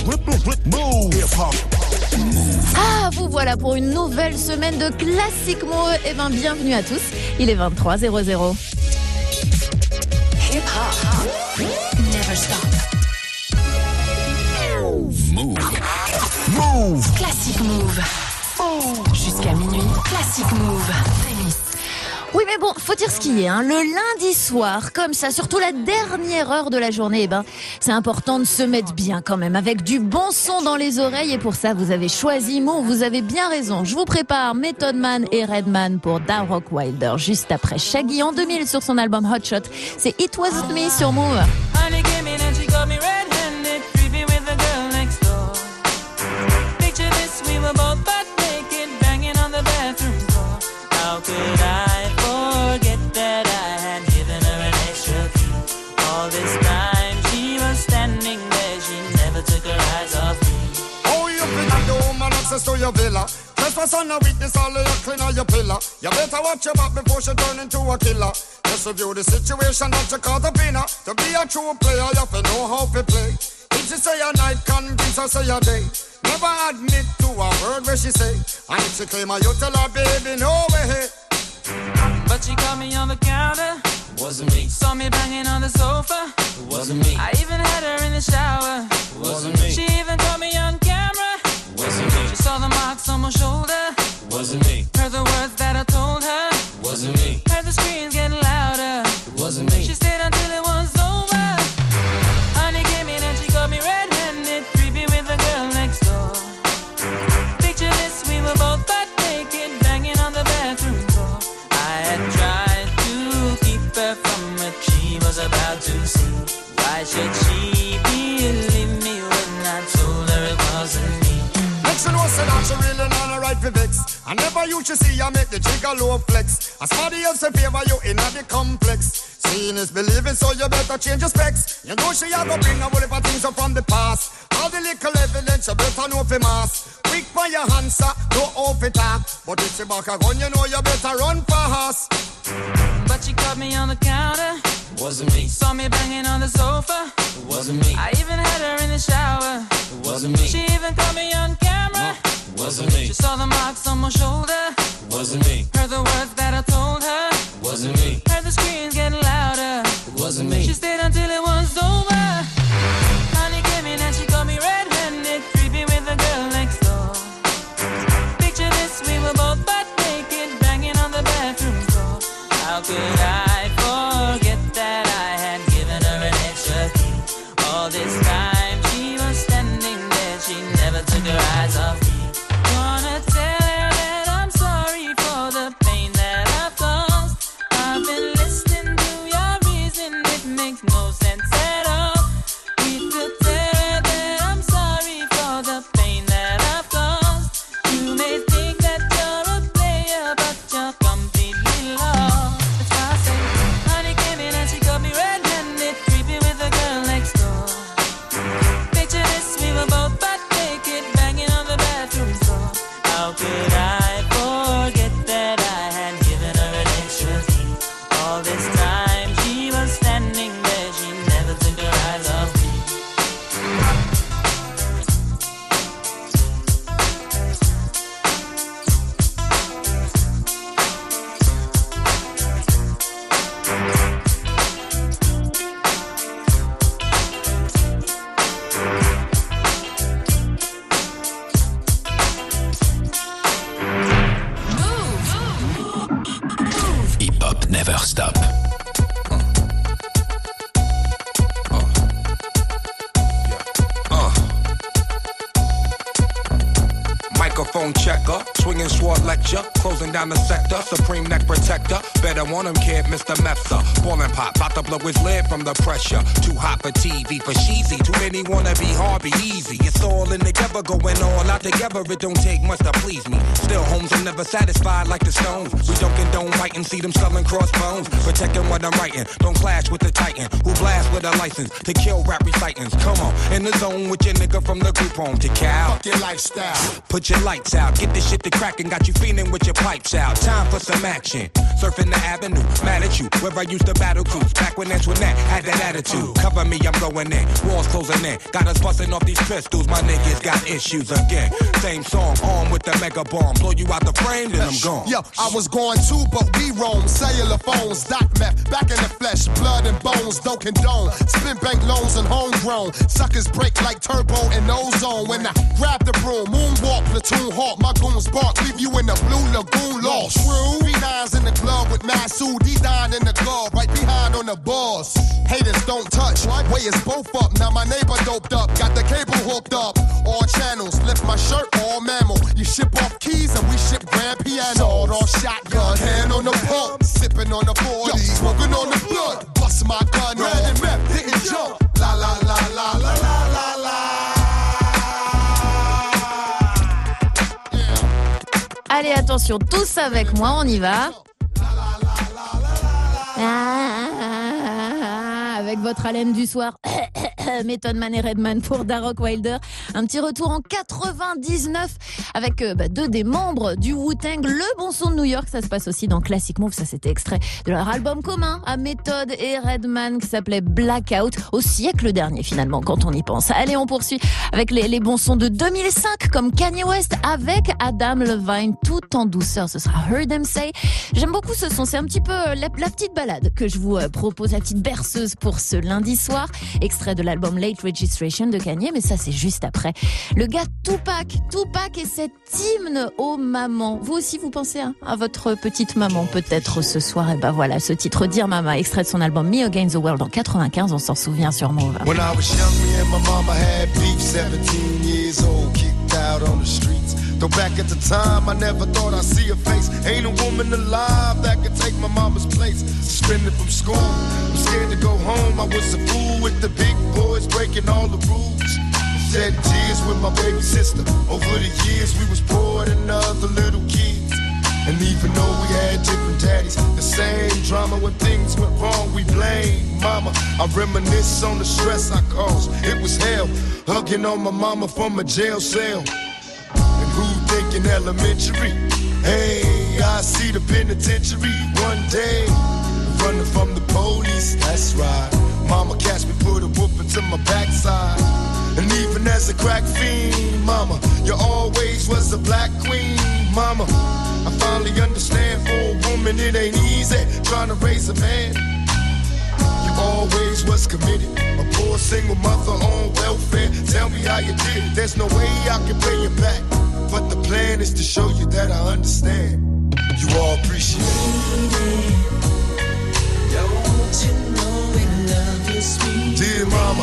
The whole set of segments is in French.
Ah, vous voilà pour une nouvelle semaine de Classic Move. Eh ben, bienvenue à tous. Il est 23h00. Hip hop. Never stop. Move. Classic Move. Jusqu'à minuit. Classic Move. Prémisse. Oui, mais bon, faut dire ce qu'il y a, hein. Le lundi soir, comme ça, surtout la dernière heure de la journée, eh ben, c'est important de se mettre bien quand même, avec du bon son dans les oreilles. Et pour ça, vous avez choisi Move, vous avez bien raison. Je vous prépare Method Man et Redman pour Da Rock Wilder, juste après Shaggy en 2000 sur son album Hot Shot. C'est It Wasn't Me sur Move. How could I forget that I had given her an extra key? All this time she was standing there, she never took her eyes off me. Oh, you pretty the woman access to your villa. Trespass on a weakness, all of your clean on your pillar. You better watch your back before she turn into a killer. Just review the situation that you caught up in her. To be a true player, you have to know how to play. If she say a night, convince her say a day. Never admit to a word where she say. And if she claim her, you tell her, baby, no way. But she caught me on the counter. Wasn't me. Saw me banging on the sofa. Wasn't me. I even had her in the shower. Wasn't me. She even caught me on camera. Wasn't me. She saw the marks on my shoulder. Wasn't me. Heard the words that I told her. Wasn't me. Heard the screams getting louder. Wasn't me. She stayed until it was over. Honey came in and she got me red-handed, creepy with the girl next door. Picture this, we were both butt naked, banging on the bathroom door. I had tried to keep her from what she was about to see. Why should she believe me when I told her it wasn't me? Make she know say that she really not a right for vex. I never used to see her make the jigger low flex. As somebody else in favor you in the complex. Seeing is believing, so you better change your specs. You know she a go bring a whole heap of things up from the past. All the little evidence you better know for mass. Quick for your answer, no off it up. But if she back a gun, you know you better run fast. But she caught me on the counter. Wasn't me. Saw me banging on the sofa. Wasn't me. I even had her in the shower. Wasn't me. She even caught me on camera. Wasn't me. She saw the marks on my shoulder. Wasn't me. Heard the words that I told her. Wasn't me. Heard the screams getting louder. Wasn't me. She stayed until it was over. Honey came in and she caught me red-handed, creepy with the girl next door. Picture this, we were both butt naked, banging on the bathroom door. How could I forget that I had given her an extra key? All this time she was standing there, she never took her eyes off me. Gonna tell her that I'm sorry for the pain that I've caused. I've been listening to your reason, it makes no sense at all. Need to tell her that I'm sorry for the pain that I've caused. You may think that you're a player, but you're completely lost. That's why I say, honey came in and she got me red-handed, creepy with the girl next door. Picture this, we were both butt naked, banging on the bathroom door. How could I forget that I had given her an extra key? All this time she was standing there, she never took her eyes off me. Hip hop never stop. Microphone checker, swinging sword lecture, closing down the sector, supreme neck protector. Better want him, kid, Mr. Mepsa. Ballin' pop, about to blow his lid from the pressure. Too hot for TV, for cheesy. Too many wanna be hard, be easy. It's all in together, going all out together. It don't take much to please me. Still, homes are never satisfied like the Stones. We don't condone fighting, see them selling crossbones. Protecting what I'm writing, don't clash with the Titan. Who blast with a license to kill rap recitants. Come on, in the zone with your nigga from the group home to Cal. Fuck your lifestyle. Put your lights out, Get this shit to crackin', got you feeling with your pipes out. Time for some action. Surfing the avenue, mad at you. Where I used to battle cruise. Back when Antoinette had that attitude. Cover me, I'm going in. Walls closing in. Got us busting off these pistols. My niggas got issues again. Same song, armed with the mega bomb. Blow you out the frame, then I'm gone. Yo, I was going too, but we roam. Cellular phones, doc meth, back in the flesh. Blood and bones, don't condone. Spin bank loans and homegrown. Suckers break like turbo and ozone. When I grab the broom, moonwalk, platoon hawk. My goons bark, leave you in the blue lagoon lost. True. B9's in the glove with Masood. D9 in the glove, right behind on the boss. Haters don't touch. Way is both up. Now my neighbor doped up. Got the cable hooked up. All channels. Lift my shirt, all mammal. You ship off keys and we ship grand piano. Sword off shotgun. Hand on the pump. Sipping on the 40. Smoking on the blood. Bust my gun. Red and meth. Didn't jump. La la la la la la la la. Allez, attention, tous avec moi, on y va. Avec votre haleine du soir, Method Man et Redman pour Darok Wilder. Un petit retour en 99 avec deux des membres du Wu-Tang. Le bon son de New York, ça se passe aussi dans Classic Move. Ça, c'était extrait de leur album commun à Method et Redman qui s'appelait Blackout, au siècle dernier finalement, quand on y pense. Allez, on poursuit avec les bons sons de 2005 comme Kanye West avec Adam Levine, tout en douceur. Ce sera Heard Them Say. J'aime beaucoup ce son. C'est un petit peu la petite balade que je vous propose, la petite berceuse pour ce lundi soir. Extrait de l'album Late Registration de Kanye, mais ça c'est juste après. Le gars Tupac et cet hymne aux mamans. Vous aussi vous pensez à votre petite maman peut-être ce soir. Et ben voilà, ce titre Dear Mama, extrait de son album Me Against the World en 95, on s'en souvient sur Move. When I was young, me and my mama had beef, 17 years old, kicked out on the streets. Though back at the time, I never thought I'd see her face. Ain't a woman alive that could take my mama's place. Suspended from school, I'm scared to go home. I was a fool with the big boys, breaking all the rules. Shed tears with my baby sister. Over the years, we was poor than other little kids. And even though we had different daddies, the same drama when things went wrong, we blame mama. I reminisce on the stress I caused. It was hell, hugging on my mama from a jail cell. Who thinking elementary? Hey, I see the penitentiary one day. Running from the police, that's right. Mama catch me, put a whooping to my backside. And even as a crack fiend, mama, you always was a black queen, mama. I finally understand for a woman it ain't easy trying to raise a man. You always was committed, a poor single mother on welfare. Tell me how you did it, there's no way I can pay you back. But the plan is to show you that I understand. You all appreciate it. Don't you know we love you, sweet dear mama.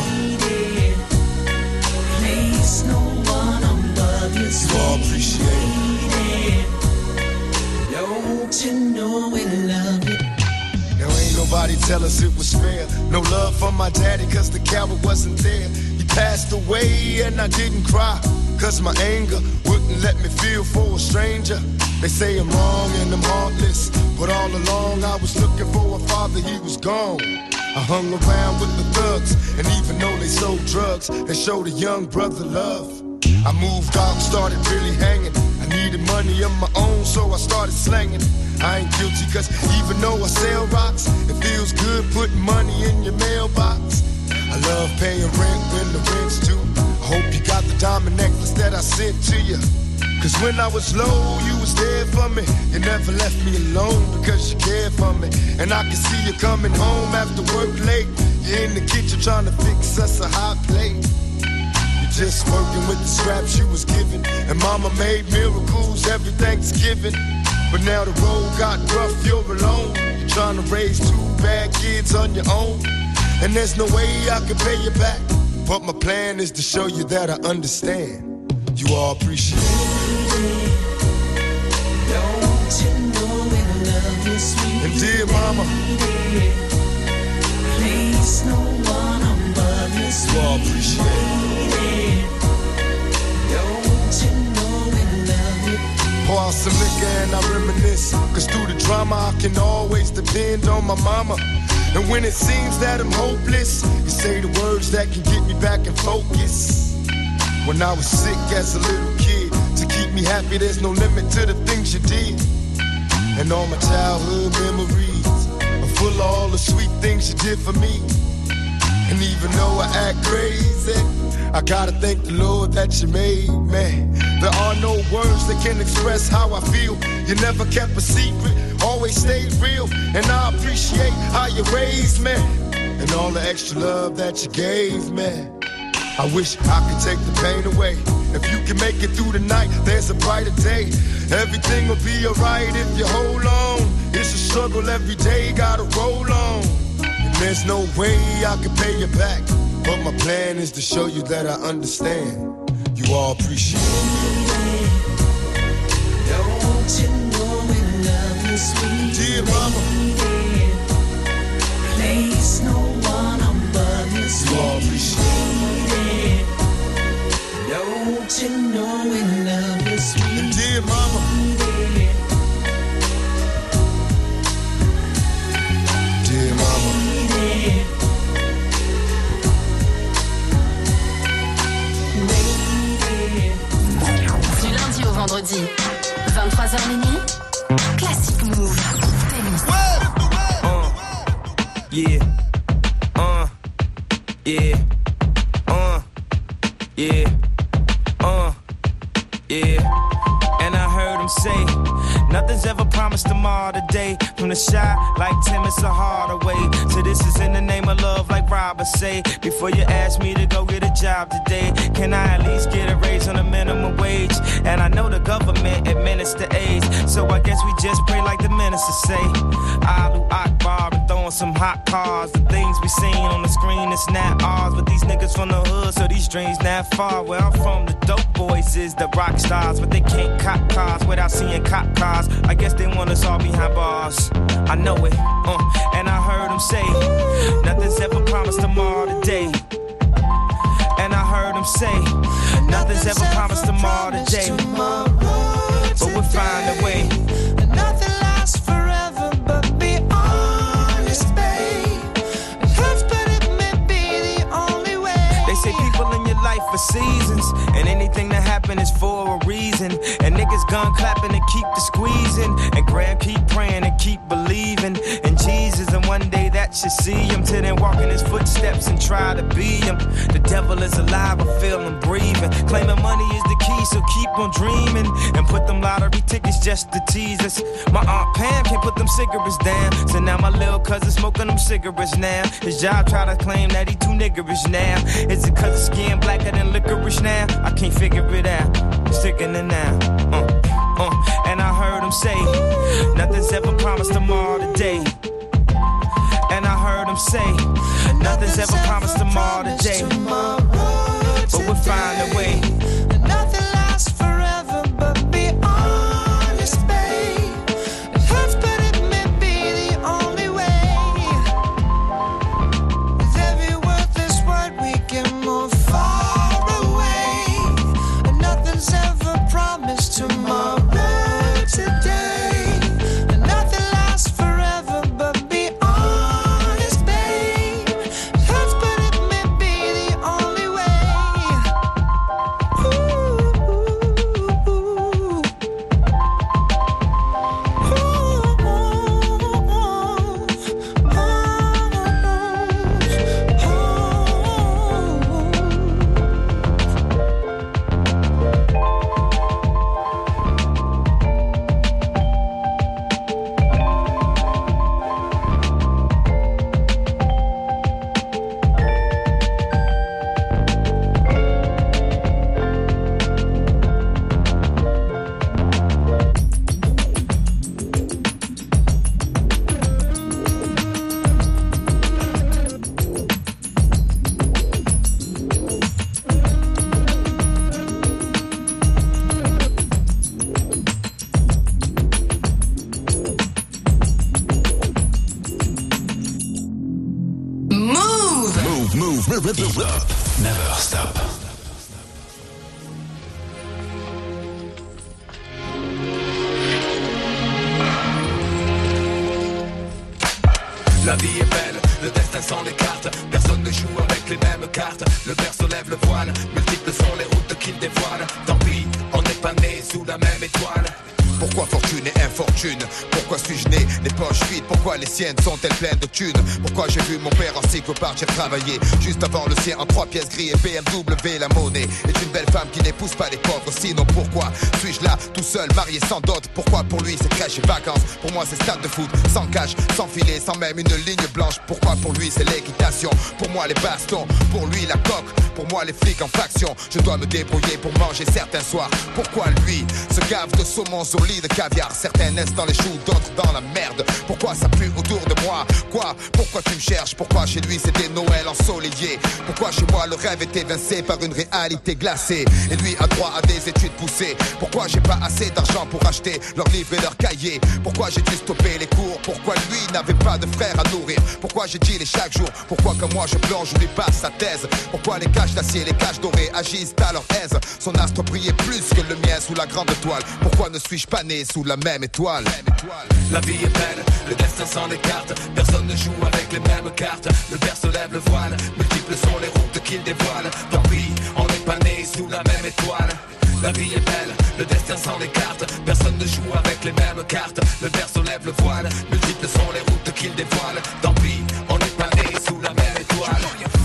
Place no one above you, sweet. You all appreciate it. Don't you know we love you. Now ain't nobody tell us it was fair. No love from my daddy cause the coward wasn't there. He passed away and I didn't cry. Cause my anger wouldn't let me feel for a stranger. They say I'm wrong and I'm heartless, but all along I was looking for a father, he was gone. I hung around with the thugs, and even though they sold drugs, they showed a young brother love. I moved out, started really hanging. I needed money of my own, so I started slanging. I ain't guilty cause even though I sell rocks, it feels good putting money in your mailbox. I love paying rent when the rent's due. I hope you got the diamond necklace that I sent to you. Cause when I was low, you was there for me. You never left me alone because you cared for me. And I can see you coming home after work late. You're in the kitchen trying to fix us a hot plate. You're just working with the scraps you was given. And mama made miracles every Thanksgiving. But now the road got rough, you're alone. You're trying to raise two bad kids on your own. And there's no way I can pay you back. But my plan is to show you that I understand. You all appreciate it. Don't you know we love you, sweet. And dear mama, please no one above you, sweet. You all appreciate it. Don't you know we love you. Pour out some liquor and I reminisce. Cause through the drama I can always depend on my mama. And when it seems that I'm hopeless, you say the words that can get me back in focus. When I was sick as a little kid, to to keep me happy, there's no limit to the things you did. And all my childhood memories are full of all the sweet things you did for me. And even though I act crazy, I gotta thank the Lord that you made me. There are no words that can express how I feel. You never kept a secret, always stayed real. And I appreciate how you raised me and all the extra love that you gave me. I wish I could take the pain away. If you can make it through the night, there's a brighter day. Everything will be alright if you hold on. It's a struggle every day, gotta roll on. And there's no way I can pay you back, but my plan is to show you that I understand. You all appreciate it. Don't you know we love you, sweet Dear mama, place no one above you, you all appreciate it. Don't you know we love you, sweet it. Dear mama, dear mama, Du lundi au vendredi, 23h minuit, Classic Move. Tennis. Yeah. Yeah. Yeah. Yeah. And I heard him say, nothing's ever promised tomorrow today. From the shy like Tim, it's a harder way. So this is in the name of love like Robert say. Before you ask me to go get a job today, can I at least get a raise on the minimum wage? And I know the government administer AIDS, so I guess we just pray like the minister say. Alu Akbar and throwing some hot cars. The things we seen on the screen, it's not ours. But these niggas from the hood, so these dreams not far. Where I'm from, the dope boys is the rock stars, but they can't cop cars without seeing cop cars. I guess they want us all behind bars. I know it, and I heard them say, nothing's ever promised tomorrow today. And I heard them say, nothing's ever promised tomorrow today. But we'll find a way. Nothing lasts forever, but be honest, babe. It hurts, but it may be the only way. They say people in your life for seasons, and anything that happen is for a reason. And niggas gun clapping and keep the squeezing, and Graham keep praying and keep believing in Jesus. And one day that you see him, till then walk in his footsteps and try to be him. The devil is alive, I feel him breathing. Claiming money is the key, so keep on dreaming. And put them lottery tickets just to tease us. My Aunt Pam can't put them cigarettes down, so now my little cousin smoking them cigarettes now. His job try to claim that he too niggerish now. Is it cause his skin blacker than licorice now? I can't figure it out, it's sickening now. And I heard him say, nothing's ever promised tomorrow today. And I heard him say, nothing's ever promised tomorrow today. But we'll find a way. Nothing lasts forever, but be honest, babe. It hurts, but it may be the only way. With every worthless word, we can move far away. And nothing's ever promised tomorrow today. And nothing lasts forever, but be honest, babe. It hurts, but it may be the only way. Never stop. La vie est belle, le destin s'en écarte. Personne ne joue avec les mêmes cartes. Le berceau lève le voile, multiples sont les routes qu'il dévoile. Tant pis, on n'est pas né sous la même étoile. Pourquoi fortune et infortune? Pourquoi suis-je né les poches vides? Pourquoi les siennes sont-elles pleines de thunes? Pourquoi j'ai vu mon père en cycle partir travailler juste avant le sien en 3 pièces gris et BMW? La monnaie est une belle femme qui n'épouse pas les pauvres. Sinon pourquoi suis-je là tout seul, marié sans dot? Pourquoi pour lui c'est crèche et vacances? Pour moi c'est stade de foot, sans cage, sans filet, sans même une ligne blanche. Pourquoi pour lui c'est l'équitation? Pour moi les bastons, pour lui la coque. Pour moi les flics en faction. Je dois me débrouiller pour manger certains soirs. Pourquoi lui se gave de saumon sur lit de caviar? Certains naissent dans les choux, d'autres dans la merde. Pourquoi ça pue autour de moi? Quoi? Pourquoi tu me cherches? Pourquoi chez lui c'est des Noëls ensoleillés? Pourquoi chez moi le rêve est évincé par une réalité glacée? Et lui a droit à des études poussées. Pourquoi j'ai pas assez d'argent pour acheter leurs livres et leurs cahiers? Pourquoi j'ai dû stopper les cours? Pourquoi lui n'avait pas de frère à nourrir? Pourquoi j'ai dealé chaque jour? Pourquoi comme moi je plonge, je lui passe sa thèse? Pourquoi les caches d'acier, les caches dorées agissent à leur aise? Son astre brillait plus que le mien sous la grande étoile. Pourquoi ne suis-je pas né sous la même étoile? La vie est belle, le destin s'en écarte. Personne ne joue avec les mêmes cartes. Le père se lève le voile, multiples sont les routes qu'il dévoile. Tant pis, on n'est pas né sous la même étoile. La vie est belle, le destin s'en écarte. Personne ne joue avec les mêmes cartes. Le père se lève le voile, multiples sont les routes qu'il dévoile. Tant pis, on n'est pas né sous la même étoile.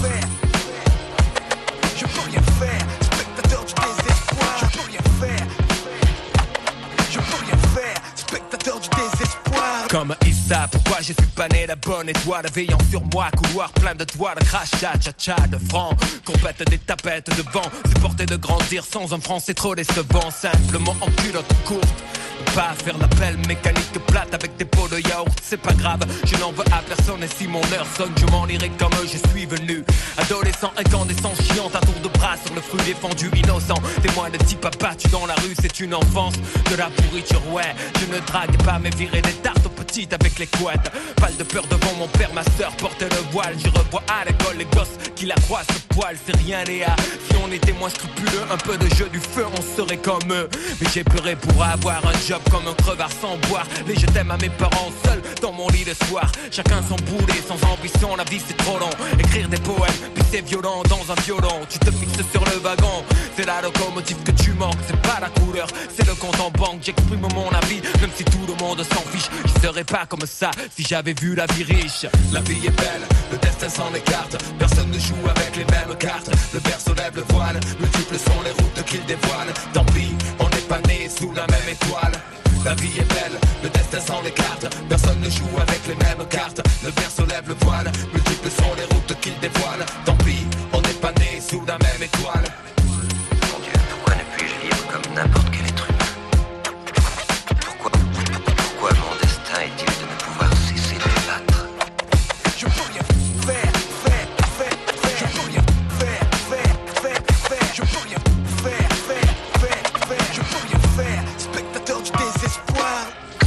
Je peux rien faire, spectateur du désespoir. Je peux rien faire, je peux rien faire, spectateur du désespoir. Comme Issa, pourquoi je suis pas né la bonne étoile? Veillant sur moi, couloir plein de toiles, crachat, tcha-tcha de francs. Compète des tapettes de vent, supporter de grandir sans un franc, c'est trop décevant. Simplement en culotte courte, pas faire l'appel mécanique plate avec des pots de yaourt, c'est pas grave, je n'en veux à personne. Et si mon heure sonne, je m'en irai comme je suis venu. Adolescent, incandescent, chiant, à tour de bras sur le fruit défendu, innocent. Témoin de type abattu dans la rue, c'est une enfance de la pourriture, ouais. Je ne drague pas, mais virer des tartes aux petites avec les couettes. Pas de peur devant mon père, ma soeur porte le voile. Je revois à l'école les gosses qui la croient ce poil, c'est rien Léa. Si on était moins scrupuleux, un peu de jeu du feu, on serait comme eux. Mais j'ai pleuré pour avoir un job comme un crevard sans boire. Les je t'aime à mes parents seuls dans mon lit le soir. Chacun son boulet, sans ambition, la vie c'est trop long. Écrire des poèmes, puis c'est violent dans un violon. Tu te fixes sur le wagon, c'est la locomotive que tu manques. C'est pas la couleur, c'est le compte en banque. J'exprime mon avis, même si tout le monde s'en fiche. Je serais pas comme ça si j'avais vu la vie riche. La vie est belle, le destin s'en écarte. Personne ne joue avec les mêmes cartes. Le père se lève le voile, multiples sont les routes qu'il dévoile. Tant pis, on n'est pas né sous la même étoile. La vie est belle, le destin s'en écarte. Personne ne joue avec les mêmes cartes. Le père se lève le voile, multiples sont les routes qu'il dévoile. Tant pis, on n'est pas né sous la même étoile. Mon Dieu, pourquoi ne puis-je vivre comme n'importe quel être humain? Pourquoi mon destin est-il de ne pouvoir cesser de me battre? Je peux rien faire. Je peux rien faire. Je peux rien faire. Je peux rien faire. Spectateur du désespoir.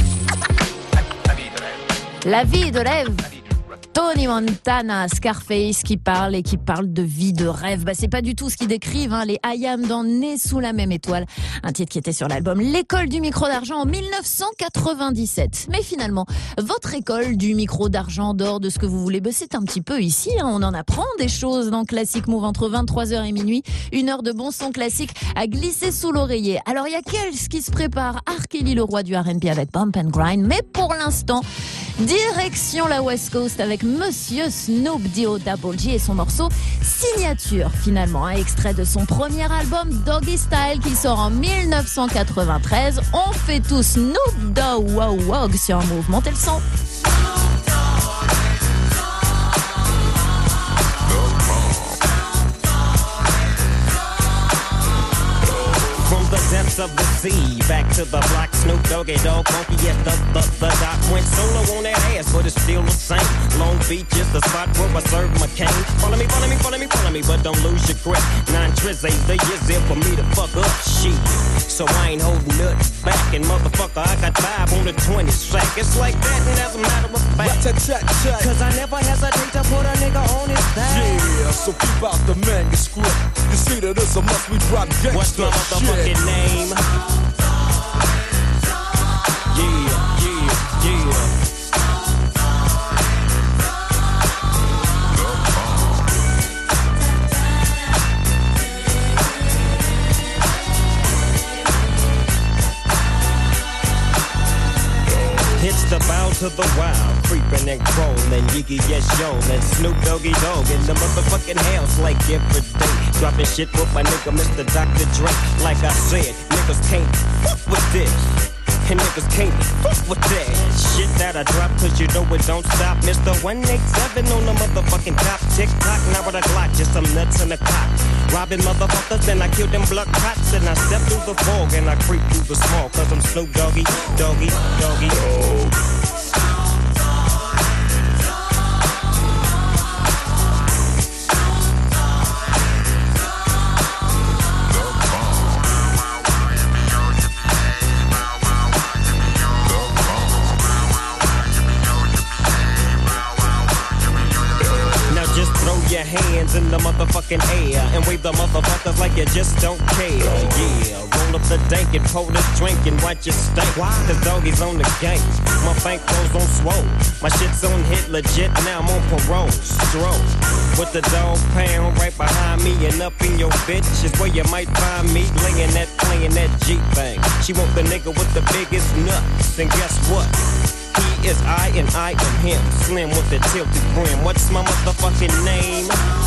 La vie de rêve. Tony Montana, Scarface qui parle de vie de rêve. C'est pas du tout ce qu'ils décrivent, les IAM dans Né sous la même étoile. Un titre qui était sur l'album L'école du micro d'argent en 1997. Mais finalement, votre école du micro d'argent dehors de ce que vous voulez, c'est un petit peu ici. On en apprend des choses dans Classic Move entre 23h et minuit. 1 heure de bon son classique à glisser sous l'oreiller. Alors il y a Kels qui se prépare, R. Kelly, le roi du R&B avec Bump and Grind. Mais pour l'instant, direction la West Coast avec Monsieur Snoop Double G et son morceau Signature, finalement, un extrait de son premier album Doggy Style qui sort en 1993. On fait tous Snoop Dogg Wog sur un Move. Montez le son. Depths of the sea, back to the block, Snoop Doggy Dogg, funky as the doc went solo on that ass, but it's still the same. Long Beach is the spot where I serve my cane. Follow me, but don't lose your grip. 9 trizz ain't the years in for me to fuck up shit. So I ain't holding nothing back, and motherfucker, I got 5 on the 20 sack. It's like that, and as a matter of fact, cause I never hesitate to put a nigga on his back. Yeah, so keep out the manuscript. You see that it's a must we drop gangsta. What's my motherfucking name? Yeah. to the wild, creeping and crawling, Yiggy yes yo, and Snoop Doggy Dogg in the motherfucking house like every day. Dropping shit with my nigga Mr. Dr. Dre. Like I said, niggas can't fuck with this. And niggas can't fuck with that shit that I drop, cause you know it don't stop. Mr. 187 on the motherfucking top. Tick-tock, now with a Glock, just some nuts in the cock. Robbing motherfuckers, then I kill them blood cops. And I step through the fog and I creep through the small, cause I'm Snoop Doggy, Doggy, Doggy, oh. Your hands in the motherfucking air and wave the motherfuckers like you just don't care. Yeah, roll up the dank and pour this drink and watch it stink. Cause doggies on the gang, my bankroll's on swole. My shit's on hit legit, now I'm on parole. Stroll with the dog pound right behind me and up in your bitch is where you might find me laying that, playing that G thing. She want the nigga with the biggest nuts, and guess what? He is I and I am him. Slim with the tilted brim. What's my motherfucking name?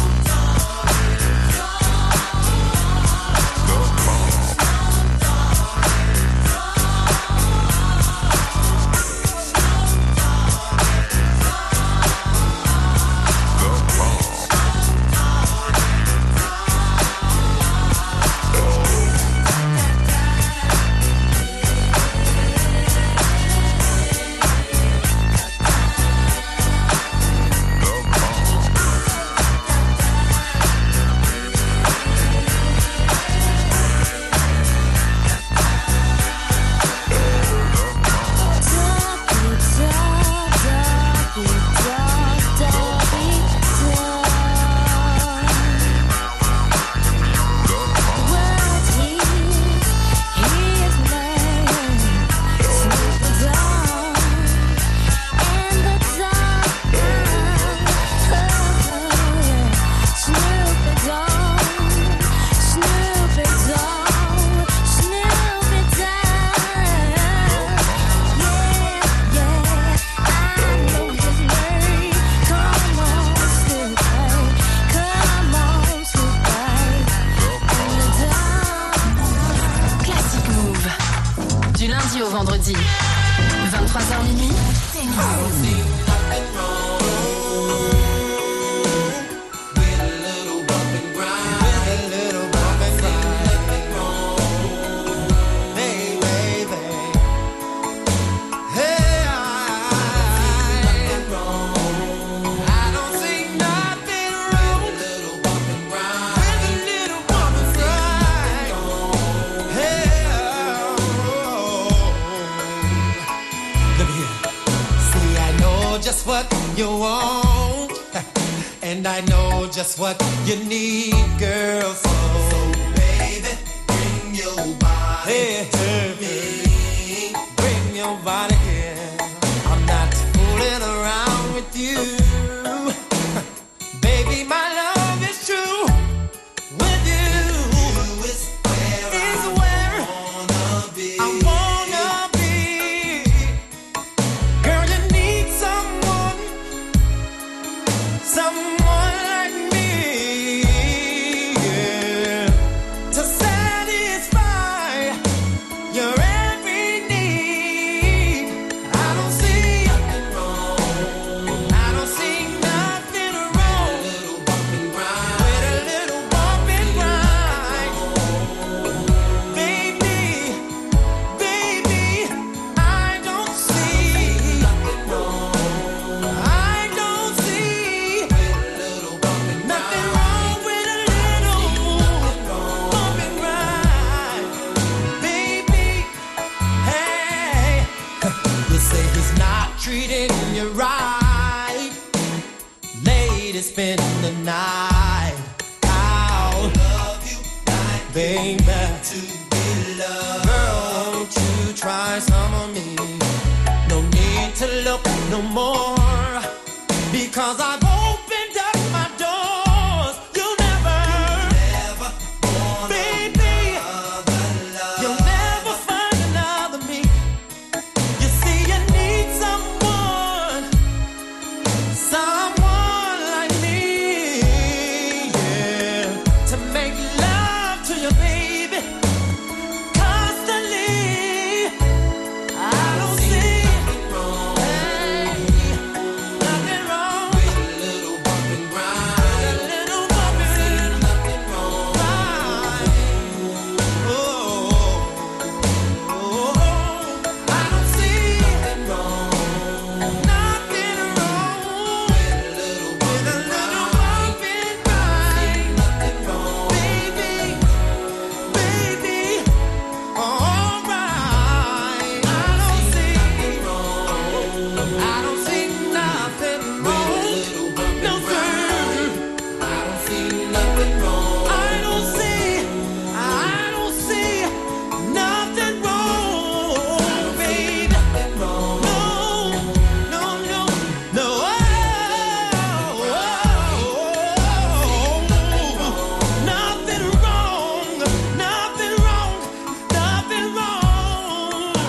vendredi. 23h minuit, c'est Move. What you want, and I know just what you need, girl. So baby, bring your body to me. Bring your body here. I'm not fooling around with you, baby. My love is true. With you is where I wanna be. Someone like me, yeah, to satisfy your every need. I don't see nothing wrong. I don't see nothing wrong with a little bump and grind. With a little bump and grind, baby, baby. I don't see nothing wrong. I don't see. Nothing wrong with a little bump and grind, baby. Hey, you say he's not treating you right. Lady, spend the night out. Love you like baby, to be loved. Girl, won't you try some of me? No need to look no more, because I've opened up my doors. You'll never baby, you'll never find another me. You see, you need someone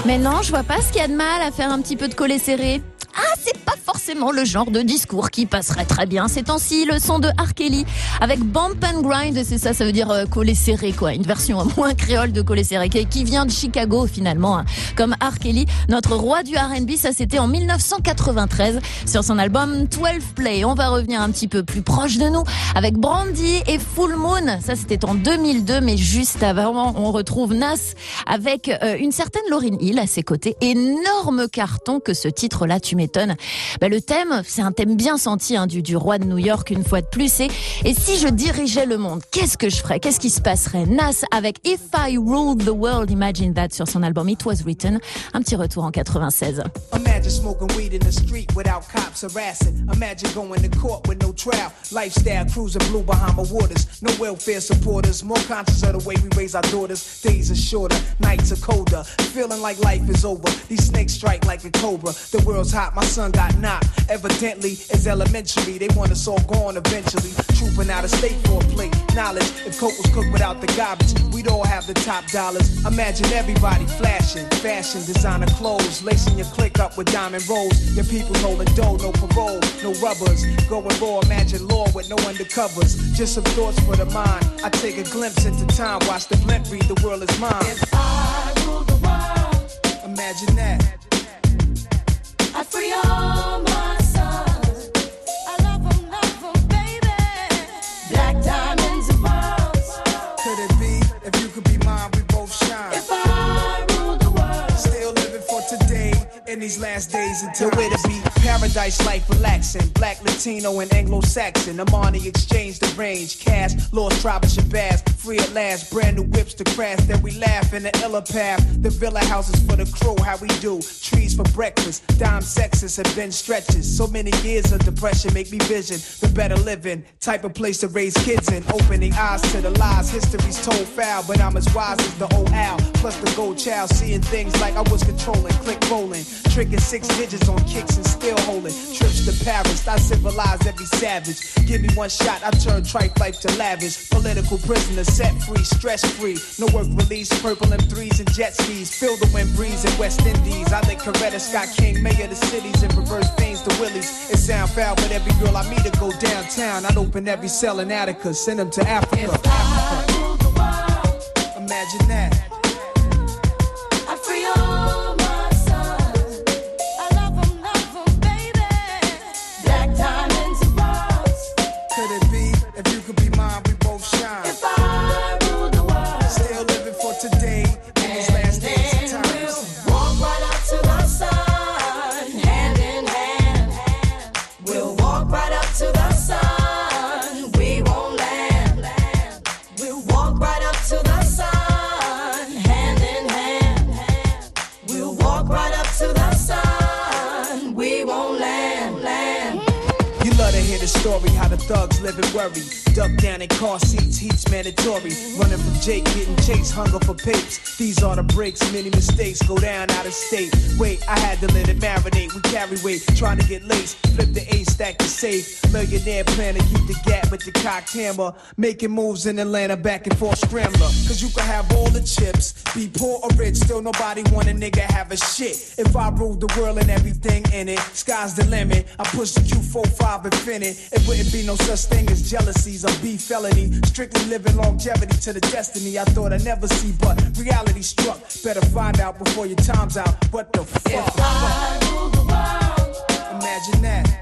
Mais non, je vois pas ce qu'il y a de mal à faire un petit peu de collet serré. Ah, c'est pas forcément le genre de discours qui passerait très bien ces temps-ci. Le son de R. Kelly avec Bump and Grind, c'est ça, ça veut dire collet serré, quoi. Une version moins créole de collet serré qui vient de Chicago finalement, hein. Comme R. Kelly, notre roi du R&B, ça c'était en 1993 sur son album 12 Play. On va revenir un petit peu plus proche de nous avec Brandy et Full Moon. Ça c'était en 2002, mais juste avant, on retrouve Nas avec une certaine Lauryn Hill à ses côtés. Énorme carton que ce titre-là, tu m'étonnes. Le thème, c'est un thème bien senti, hein, du roi de New York une fois de plus. Et si je dirigeais le monde, qu'est-ce que je ferais? Qu'est-ce qui se passerait? Nas avec If I Ruled the World, Imagine That sur son album It Was Written. Un petit retour en 96. Imagine smoking weed in the street without cops harassing. Imagine going to court with no trial. Lifestyle cruising blue Bahama waters. No welfare supporters. More conscious of the way we raise our daughters. Days are shorter, nights are colder. Feeling like life is over. These snakes strike like a cobra. The world's hot, my son got knocked. Evidently, it's elementary. They want us all gone eventually. Trooping out of state for a plate. Knowledge, if coke was cooked without the garbage, we'd all have the top dollars. Imagine everybody flashing. Fashion, designer clothes. Lacing your click up with diamond rolls. Your people's holding dough, no parole, no rubbers. Going raw, imagine law with no undercovers. Just some thoughts for the mind. I take a glimpse into time. Watch the blimp read, the world is mine. If I rule the world, imagine that. I free all my sons. I love them, baby. Black diamonds and pearls. Could it be, if you could be mine, we both shine. If I rule the world, still living for today, in these last days until where to be. Paradise life relaxing. Black, Latino, and Anglo-Saxon. Amani exchange the range. Cash, lost tribe of Shabazz. Free at last, brand new whips to crash. Then we laugh in the illa path. The villa houses for the crew, how we do. Trees for breakfast. Dime sexes have been stretches. So many years of depression make me vision the better living. Type of place to raise kids in. Opening eyes to the lies. History's told foul, but I'm as wise as the old owl. Plus the gold child, seeing things like I was controlling. Click rolling. Tricking 6 digits on kicks and still holding. Trips to Paris, I civilize every savage. Give me one shot, I turn tripe life to lavish. Political prisoner, set free, stress free. No work release, purple M3s and jet skis. Feel the wind breeze in West Indies. I think Coretta Scott King, mayor of the cities, and reverse veins to Willies. It sound foul, but every girl I meet to go downtown. I'd open every cell in Attica, send them to Africa. If I rule the world, imagine that. I free all my sons. I love them, baby. Black diamonds and pearls. Could it be, if you could be mine, we both shine. If I rule the world, still living for today, in these last days and times. We'll walk right up to the sun, hand in hand. We'll walk right up to the sun. We won't land. We'll walk right up to the sun, hand in hand. We'll walk right up to the sun. We won't land. You love to hear the story, how the thugs live and worry. Duck down in car seats, heat's mandatory. Running from Jake, getting chased, hunger for papes. These are the breaks, many mistakes go down out of state. Wait, I had to let it marinate. We carry weight, trying to get laced. Flip the A, stack the safe. Millionaire plan to keep the gap with the cocked hammer. Making moves in Atlanta, back and forth scrambler. Cause you can have all the chips, be poor or rich, still nobody want a nigga have a shit. If I ruled the world and everything in it, sky's the limit. I push the Q45 infinite. It wouldn't be no such thing as jealousies or beef felony. Strictly living longevity to the destiny I thought I'd never see, but reality struck. Better find out before your time's out. What the fuck? If I rule the world, imagine that.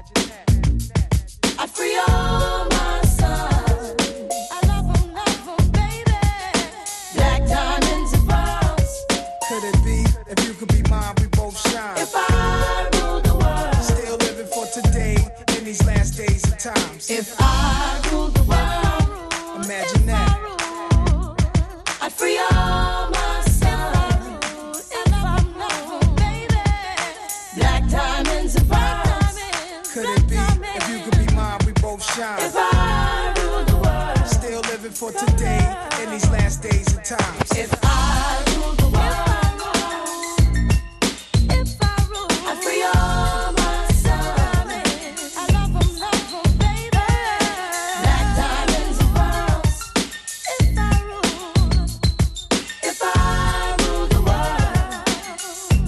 I free all my sons. I love them, baby. Black diamonds and pearls. Could it be, if you could be mine, we both shine. If I rule the world, still living for today, in these last days and times. if I rule the world, imagine that. I'd free all my sons. If I love them, baby. Black diamonds and pearls. Could it be, if you could be mine, we both shine. If I rule the world, still living for today, in these last days and times. if I rule the world, I'd free all my sons. I love them, baby. Black diamonds and pearls. If I rule the world,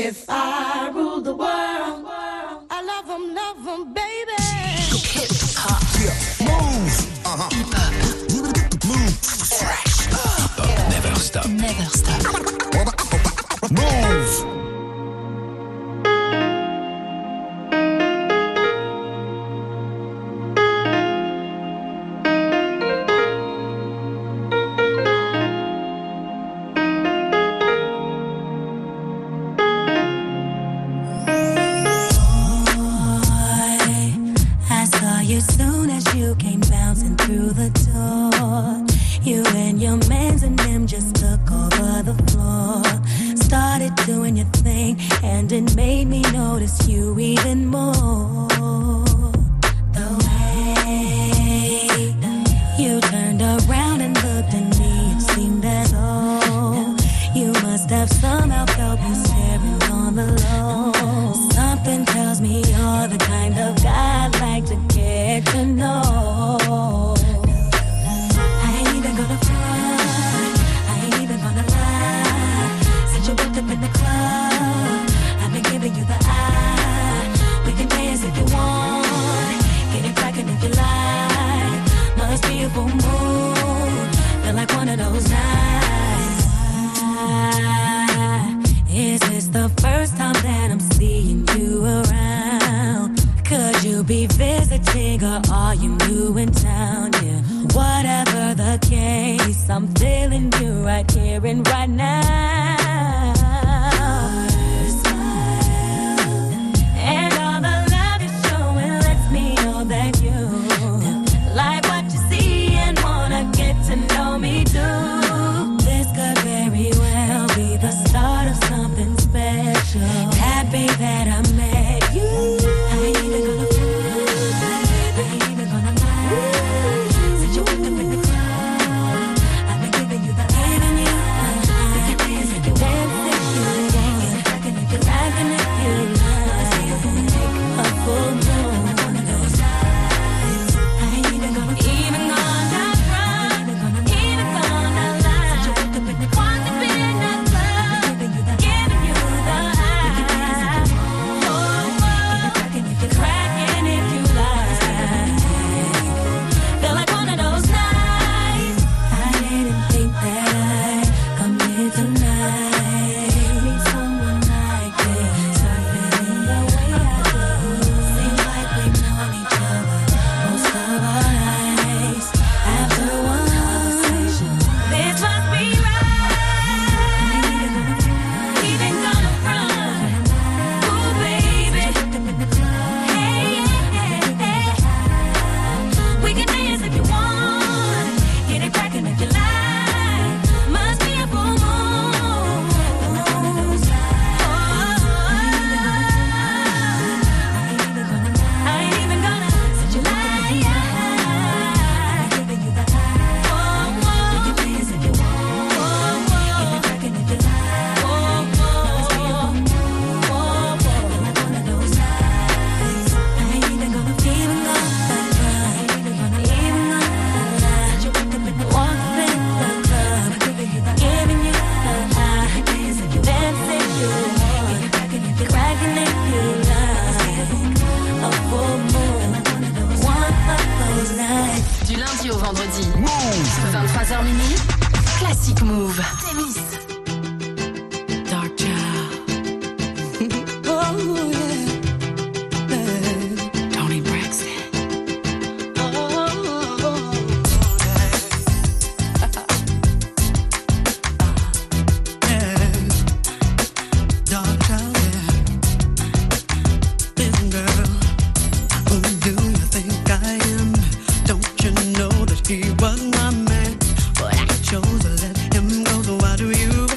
If I ruled the world, I love 'em, baby. Hip hop. Move. Hip hop. Move. Fresh. Hip hop never stop. Never stop. Move. As soon as you came bouncing through the door, you and your mans and them just took over the floor. Started doing your thing, and it made me notice you even more. The way you turned around and looked at me, it seemed as though you must have somehow felt me staring on the low. Something tells me you're the kind of guy I'd like to get to know. I ain't even gonna front, I ain't even gonna lie. Since you walked up in the club, I've been giving you the eye. We can dance if you want, get it crackin' if you like. Must be a full moon, feel like one of those nights. Is this the first time that I'm seeing you around? Could you be visiting or are you new in town? Yeah, whatever the case, I'm feeling you right here and right now. And all the love you're showing lets me know that you like what you see and wanna get to know me too. This could very well be the start of something special. Happy that I met you. I ain't even gonna front, I ain't even gonna lie. Since you walked up in the club, I've been giving you the giving you. We can dance if you dance if you want. Get it crackin' if you lackin' if you like. A full moon, one of those nights. I ain't even gonna front, even gonna lie. Since you walked up in the club, want to be in that club, giving you the eye. Cracking if you like. Feel like one of those nights. I didn't think that I'd come here tonight. Meet someone like this, start feeling the way I do. Seems like we've known each other most of our lives. After one conversation, this must be right. Even gonna front, ooh baby. We can dance if you want, get it crackin' if you like. Must be a full moon. I ain't even gonna set you lie. Giving you the eye. We can dance if you want, get it crackin' if you like. Must be a full moon. Feel like one of those nights. I ain't even gonna even go that club. Even gonna lie. You walked up in the club, giving you the eye. Dance if you want, get it crackin' if you like. A full moon, one of those nights. Du lundi au vendredi. Move. 23h minuit. Classique Move. Témis. Dark Child. Oh yeah. Tony Braxton. Dark child, yeah. Listen, girl, who do you think I am? Don't you know that he was my man? But I chose to let him go, so why do you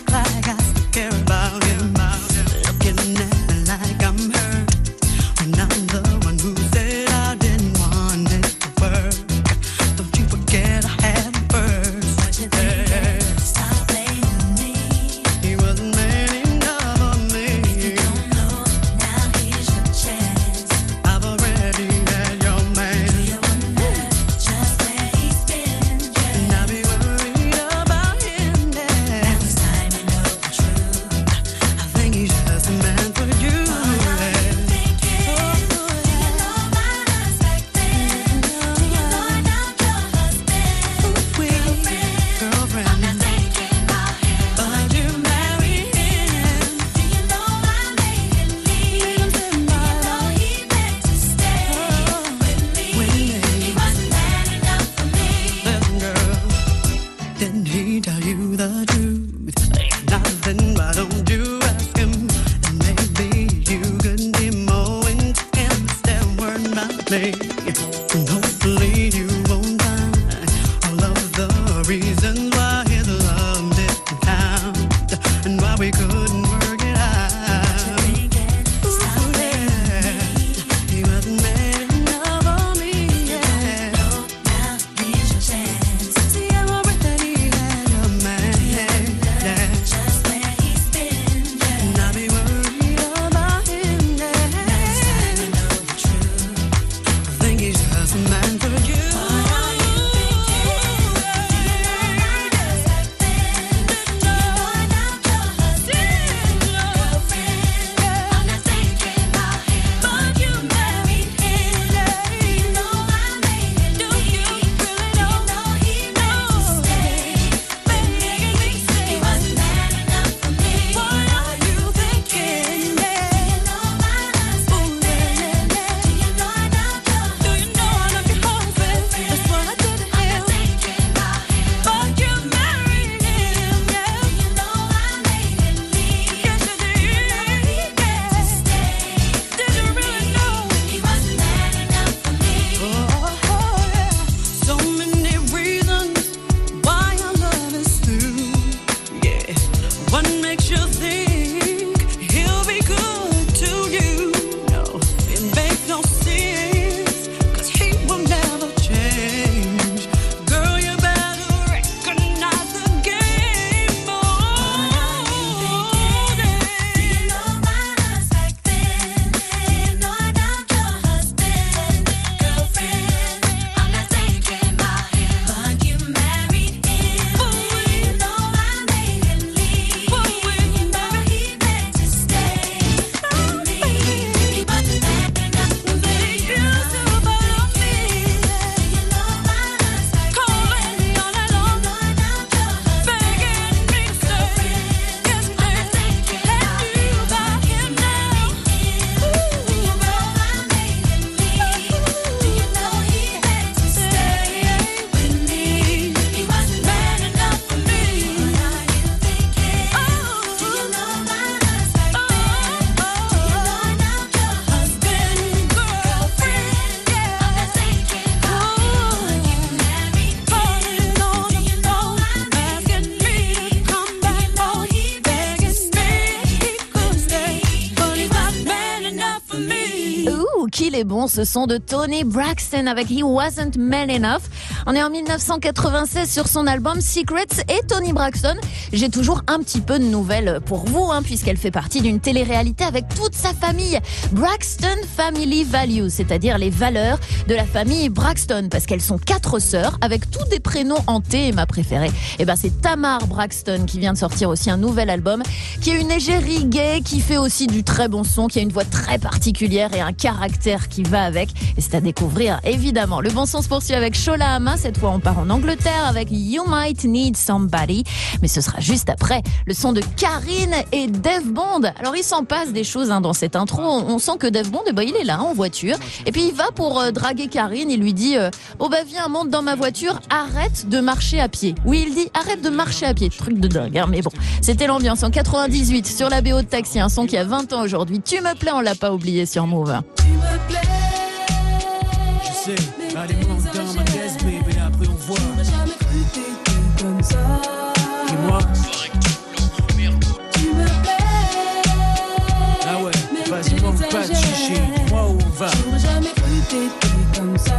il est bon, ce son de Tony Braxton avec He Wasn't Man Enough. On est en 1996 sur son album Secrets et Tony Braxton. J'ai toujours un petit peu de nouvelles pour vous, puisqu'elle fait partie d'une télé-réalité avec toute sa famille. Braxton Family Values, c'est-à-dire les valeurs de la famille Braxton, parce qu'elles sont 4 sœurs avec tous des prénoms en T, et ma préférée, c'est Tamar Braxton qui vient de sortir aussi un nouvel album, qui est une égérie gay, qui fait aussi du très bon son, qui a une voix très particulière et un caractère qui va avec, et c'est à découvrir évidemment. Le bon son se poursuit avec Shola Ama, cette fois on part en Angleterre avec You Might Need Somebody, mais ce sera juste après le son de Karine et Dave Bond. Alors il s'en passe des choses dans cette intro, on sent que Dave Bond il est là en voiture, et puis il va pour draguer Karine, il lui dit viens, monte dans ma voiture, arrête de marcher à pied. Oui, il dit arrête de marcher à pied, truc de dingue, mais bon, c'était l'ambiance en 98 sur la BO de Taxi, un son qui a 20 ans aujourd'hui. Tu me plais, on l'a pas oublié sur Move. Tu me plais, je sais, allez monte dans ma caisse, baby, après on voit. J'aurais jamais cru que t'étais comme ça. Et moi, tu me plais. Ah ouais, vas-y, monte pas de chichi, dis-moi où on va. J'aurais jamais cru que t'étais comme ça.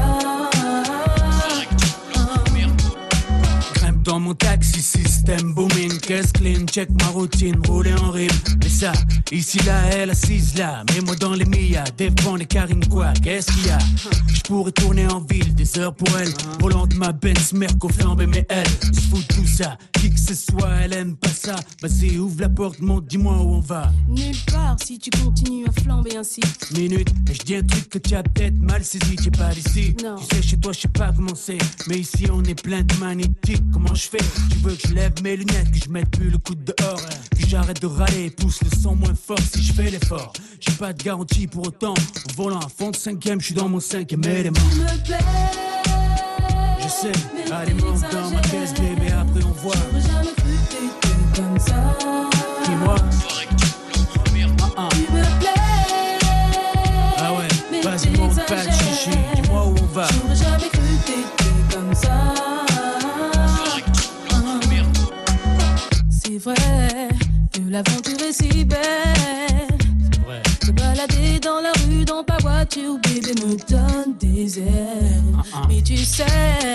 Dans mon taxi, système booming, caisse clean, check ma routine, rouler en rime. Mais ça, ici là, elle assise là, mets-moi dans les millas, défends les Karine quoi, qu'est-ce qu'il y a? J'pourrais tourner en ville, des heures pour elle, volant de ma Benz, Merco flambé, mais elle, se fout tout ça, qui que ce soit, elle aime pas ça. Vas-y, ouvre la porte, monte, dis-moi où on va. Nulle part, si tu continues à flamber ainsi. Minute, et je dis un truc que tu as peut-être mal saisi, t'es pas d'ici. Non. Tu sais, chez toi, je sais pas comment c'est, mais ici on est plein de magnétiques, comment je fais? Tu veux que je lève mes lunettes, que je mette plus le coude dehors, que j'arrête de râler, pousse le son moins fort si je fais l'effort. J'ai pas de garantie pour autant, au volant à fond de 5ème, je suis dans mon 5ème élément. Tu me plais, je sais, allez monte dans ma caisse, bébé, après on voit. J'aurais jamais cru que t'étais comme ça. Dis-moi, tu me plais. Ah ouais, vas-y monte pas de chichi, dis-moi où on va. J'aurais jamais cru que t'étais comme ça. C'est vrai que l'aventure est si belle. Se balader dans la rue, dans ta voiture, bébé, me donne des ailes. Mais tu sais,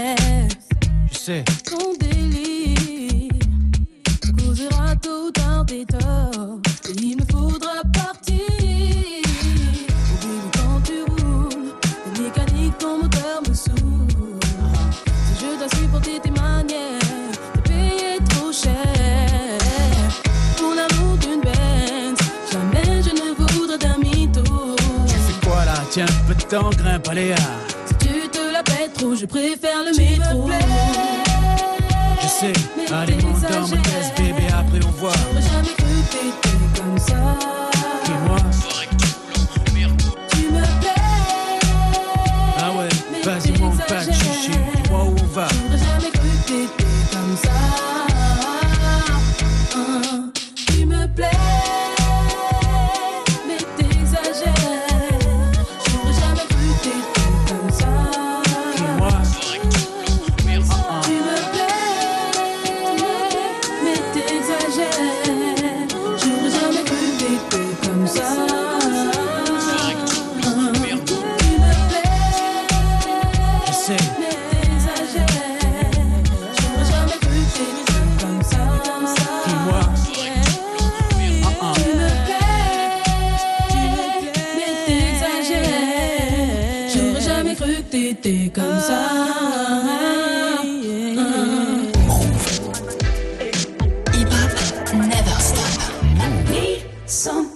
ton délire causera tôt ou tard des torts. Et il me faudra partir. Oh bébé, quand tu roules, la mécanique, ton moteur me saoule. Si je dois supporter tes manières, t'es payé trop cher. Tiens, un peu de temps, grimpe, allez, Si tu te la pètes trop, je préfère le métro. Je sais, allez, monte dans ma caisse, bébé, après on voit. J'aurais jamais cru que t'étais comme ça. Dis-moi, tu me plais. Ah ouais, vas-y, monte pas de chichi, dis-moi où on va. J'aurais jamais cru que t'étais comme ça. Tu me plais. T'es comme ça. Hip-hop never stop. Need somebody.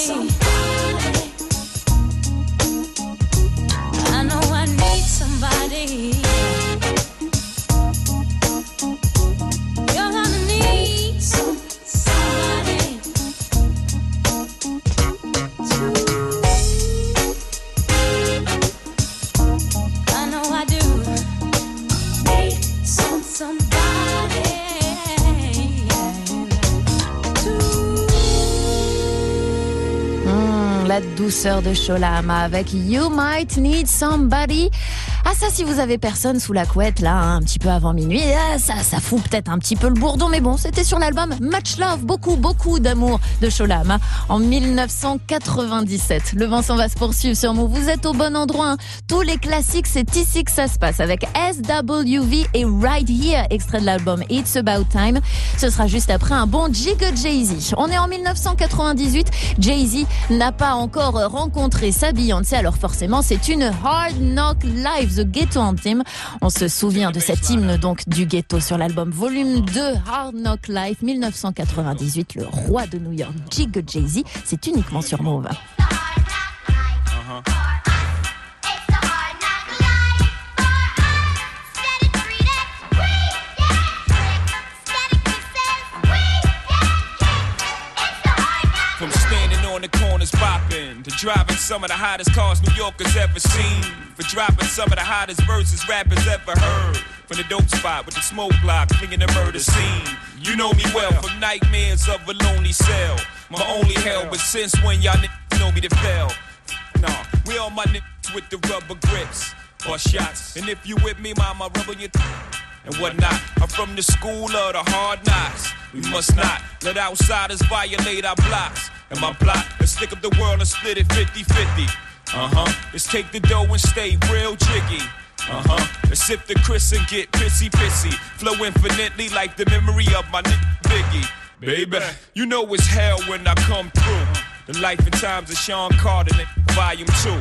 I know I need somebody. You're gonna need somebody. I know I do need somebody. La douceur de Sholama avec You Might Need Somebody. Ah ça, si vous avez personne sous la couette là, un petit peu avant minuit, ça fout peut-être un petit peu le bourdon, mais bon, c'était sur l'album Much Love, beaucoup d'amour de Sholama en 1997. Le vent s'en va se poursuivre sur Move. Vous êtes au bon endroit, hein. Tous les classiques, c'est ici que ça se passe avec SWV et Right Here, extrait de l'album It's About Time. Ce sera juste après un bon Jigga Jay-Z. On est en 1998, Jay-Z n'a pas encore rencontré sa Beyoncé, alors forcément c'est une Hard Knock Live, The Ghetto Anthem. On se souvient de cet hymne donc du ghetto sur l'album Volume 2 Hard Knock Life 1998, le roi de New York, Jigga Jay-Z, c'est uniquement sur Move. From standing on the corners popping to driving some of the hottest cars New Yorkers ever seen, for dropping some of the hottest verses rappers ever heard, from the dope spot with the smoke block clinging the murder scene. You know me well from nightmares of a lonely cell, my only hell, but since when y'all niggas know me to fail? Nah, we all my niggas with the rubber grips or shots, and if you with me, mama, rub on your and whatnot. I'm from the school of the hard knocks. We must not let outsiders violate our blocks. And my plot, let's stick up the world and split it 50-50. Let's take the dough and stay real jiggy. Let's sip the Chris and get pissy. Flow infinitely like the memory of my nigga Biggie. Baby, you know it's hell when I come through. The life and times of Sean Carter, Volume 2.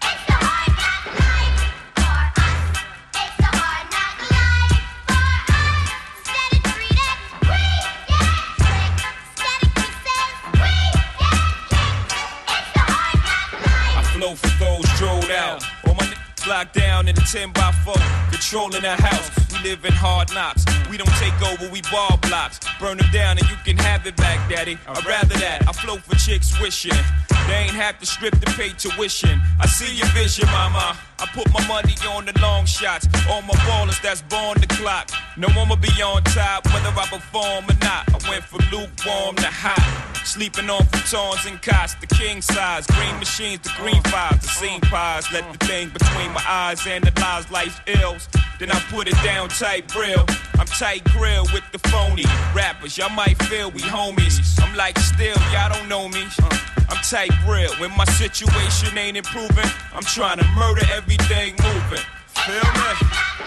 For those drove out, all my niggas locked down in a 10x4, controlling the house. We live in hard knocks. We don't take over, we ball blocks. Burn them down and you can have it back, daddy. I'd rather that. I flow for chicks wishing they ain't have to strip to pay tuition. I see your vision, mama. I put my money on the long shots. All my ballers that's born the clock. No one will be on top, whether I perform or not. I went from lukewarm to hot. Sleeping on futons and cots, the king size. Green machines, the green fives, the scene pies. Let the thing between my eyes analyze life's ills. Then I put it down tight real. I'm tight grill with the phony rappers. Y'all might feel we homies. I'm like still, y'all don't know me. I'm tight real. When my situation ain't improving, I'm trying to murder everything moving. Feel me?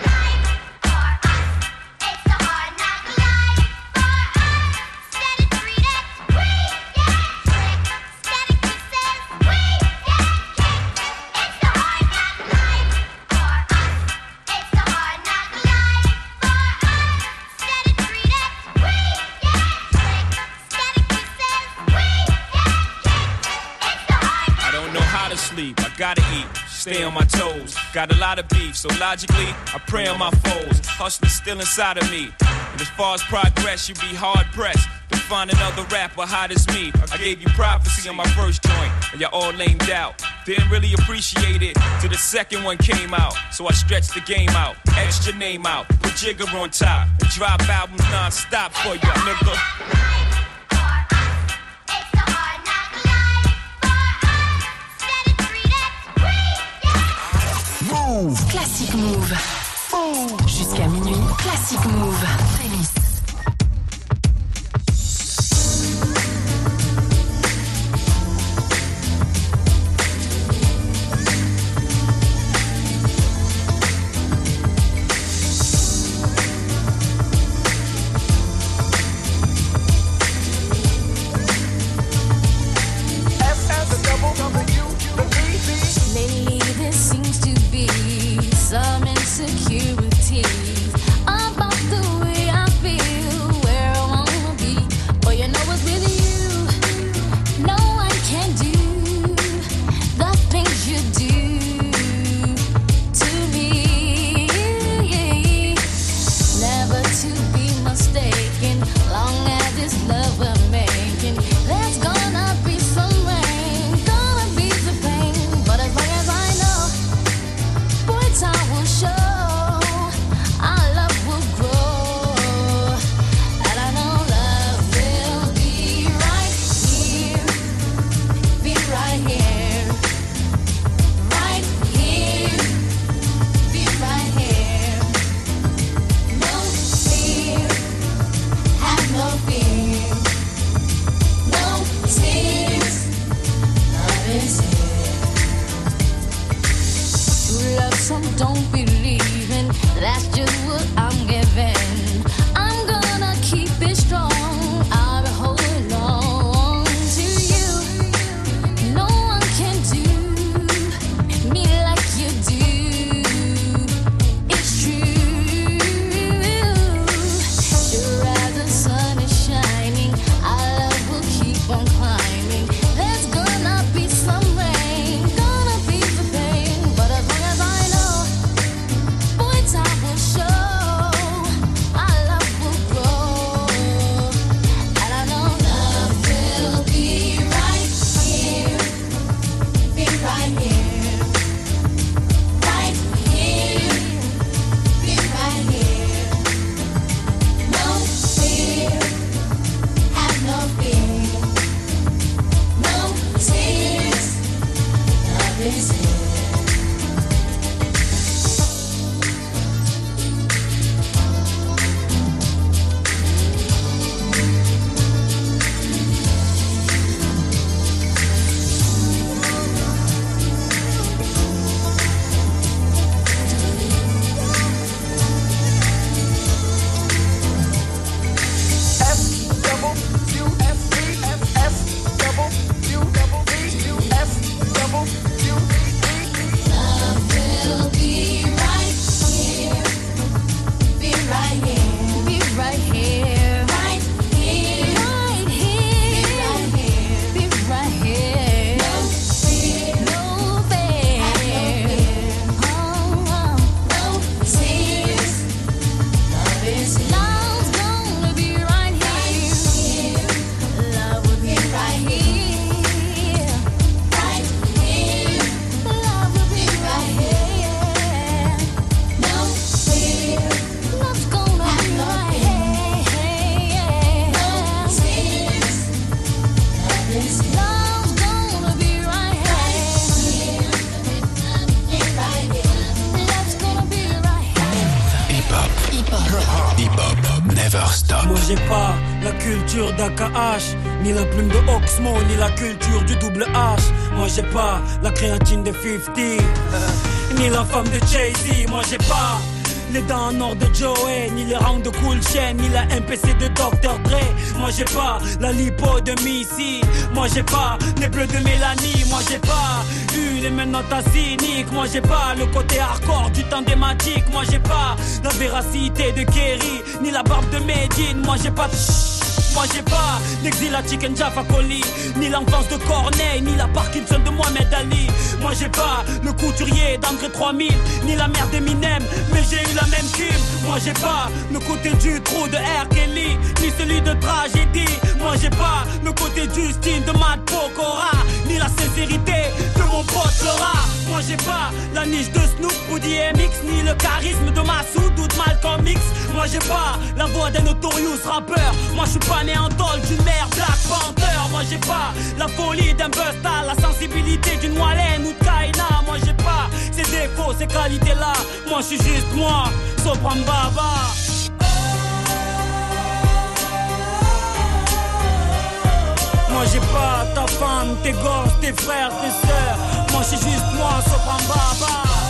Sleep, I gotta eat, stay on my toes. Got a lot of beef, so logically, I pray on my foes. Hustling still inside of me. And as far as progress, you'd be hard pressed to find another rapper hot as me. I gave you prophecy on my first joint, and y'all all lamed out. Didn't really appreciate it till the second one came out. So I stretched the game out, etched your name out, put Jigga on top, and drop albums non-stop for ya, nigga. Classic Move. Jusqu'à minuit, Classic Move. Prémisse. Lately there seems to be some insecurity about the way I feel. culture d'AKH, ni la plume de Oxmo, ni la culture du double H. Moi j'ai pas la créatine de 50, ni la femme de Jay-Z. Moi j'ai pas les dents en or de Joey, ni les rangs de Cool Chain, ni la MPC de Dr. Dre. Moi j'ai pas la lipo de Missy. Moi j'ai pas les bleus de Mélanie. Moi j'ai pas eu les mêmes notes cyniques. Moi j'ai pas le côté hardcore du temps dématique. Moi j'ai pas la véracité de Kerry, ni la barbe de Medine. Moi j'ai pas moi j'ai pas l'exil à Chicken Jaffa Coli, ni l'enfance de Corneille, ni la Parkinson de Mohamed Ali. Moi j'ai pas le couturier d'André 3000, ni la mère d'Eminem, mais j'ai eu la même cube. Moi j'ai pas le côté du trou de R. Kelly, ni celui de Tragédie. Moi j'ai pas le côté du style de Matt Pokora, ni la sincérité de mon pote Laura. Moi j'ai pas la niche de Snoop ou DMX, ni le charisme de Massoud ou de Malcolm X. Moi j'ai pas la voix d'un notorious rappeur. Moi je suis pas né en tôle d'une mère Black Panther. Moi j'ai pas la folie d'un Busta, la sensibilité d'une Wallen ou de Kaina. Moi j'ai pas ces défauts, ces qualités là. Moi je suis juste moi, Sopran Baba. Moi j'ai pas ta femme, tes gosses, tes frères, tes sœurs. Moi je suis juste moi, Sopran Baba.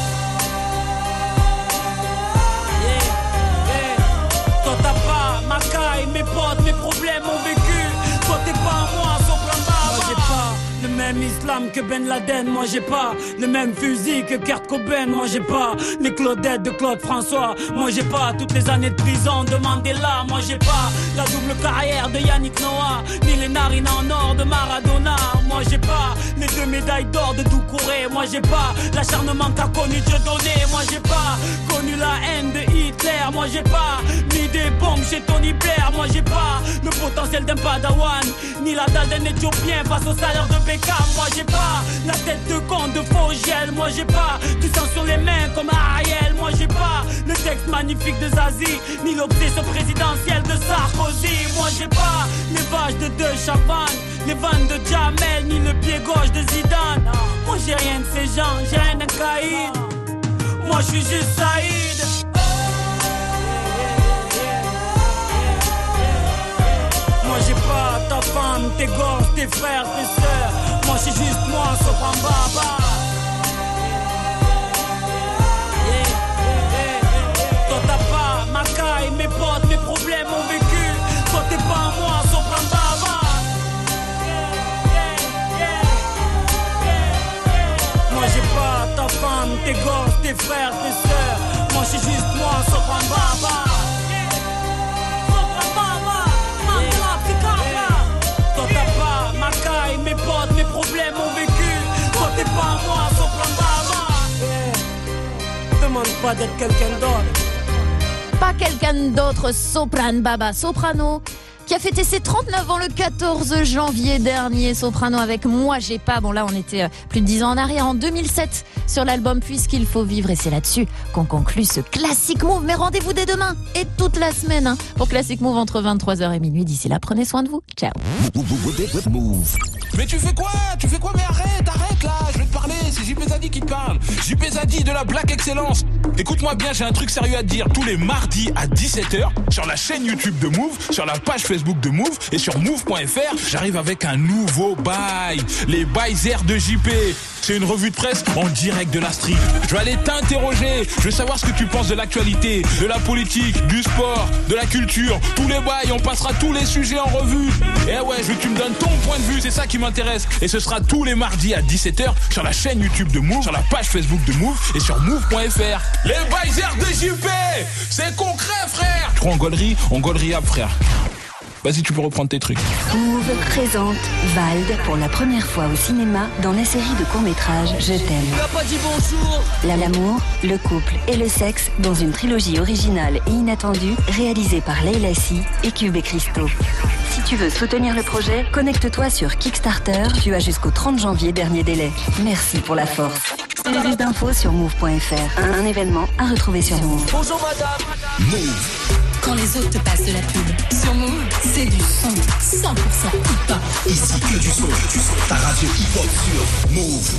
Toi t'as pas ma caille, mes potes, mes problèmes ont vécu. Toi t'es pas moi, Sopran Baba. Moi j'ai pas le même islam que Ben Laden. Moi j'ai pas le même fusil que Kurt Cobain. Moi j'ai pas les Claudettes de Claude François. Moi j'ai pas toutes les années de prison de Mandela. Moi j'ai pas la double carrière de Yannick Noah, ni les narines en or de Maradona. Moi j'ai pas les 2 médailles d'or de Doucouré. Moi j'ai pas l'acharnement qu'a connu Dieudonné. Moi j'ai pas connu la haine de Hitler. Moi j'ai pas mis des bombes chez Tony Blair. Moi j'ai pas le potentiel d'un padawan, ni la dalle d'un Éthiopien face au salaire de Beckham. Moi j'ai pas la tête de con de Fogiel. Moi j'ai pas du sang sur les mains comme Ariel. Moi j'ai pas le texte magnifique de Zazie, ni l'obsession présidentielle de Sarkozy. Moi j'ai pas les vaches de De Chavannes, les vannes de Jamel, ni le pied gauche de Zidane. Moi j'ai rien de ces gens, j'ai rien d'un caïd. Moi je suis juste Saïd. Moi j'ai pas ta femme, tes gosses, tes frères, tes sœurs. Moi je suis juste moi, Sopran Baba. Toi t'as pas ma caille, mes potes, mes problèmes ont vécu. Toi t'es pas moi, Sopran Baba. Moi j'ai pas ta femme, tes gosses, tes frères, tes sœurs. Moi je suis juste moi, Sopran Baba. Mes potes, mes problèmes ont vécu. Toi t'es pas moi, Sopran Baba. Demande pas d'être quelqu'un d'autre. Pas quelqu'un d'autre, Sopran Baba. Soprano qui a fêté ses 39 ans le 14 janvier dernier. Soprano avec Moi j'ai pas. Bon là on était plus de 10 ans en arrière, en 2007, sur l'album Puisqu'il faut vivre. Et c'est là-dessus qu'on conclut ce Classic Move. Mais rendez-vous dès demain et toute la semaine pour Classic Move entre 23h et minuit. D'ici là, prenez soin de vous. Ciao. Mais tu fais quoi? Mais arrête là, je vais te parler, c'est JP Zadi qui te parle. JP Zadi de la Black Excellence. Écoute-moi bien, j'ai un truc sérieux à te dire. Tous les mardis à 17h, sur la chaîne YouTube de Move, sur la page Facebook de Move et sur Move.fr, j'arrive avec un nouveau bail. Les bails airs de JP. C'est une revue de presse en direct de la street. Je vais aller t'interroger, je veux savoir ce que tu penses de l'actualité, de la politique, du sport, de la culture, tous les bails, on passera tous les sujets en revue. Et ouais, je veux que tu me donnes ton point de vue, c'est ça qui m'intéresse. Et ce sera tous les mardis à 17h sur la chaîne YouTube de Move, sur la page Facebook de Move et sur Move.fr. Les bails airs de JP, c'est concret frère. Je crois en gaulerie up frère. Vas-y, tu peux reprendre tes trucs. Move présente Vald pour la première fois au cinéma dans la série de courts-métrages Je t'aime. Tu n'as pas dit bonjour. L'amour, le couple et le sexe dans une trilogie originale et inattendue réalisée par Leila Si et Cube et Christo. Si tu veux soutenir le projet, connecte-toi sur Kickstarter. Tu as jusqu'au 30 janvier, dernier délai. Merci pour la force. Plus d'infos sur Move.fr. Un événement à retrouver sur Move. Bonjour madame. Move. Quand les autres te passent de la pub. Sur Move, c'est du son 100% hip-hop. Ici que du son. Ta radio hip-hop sur Move.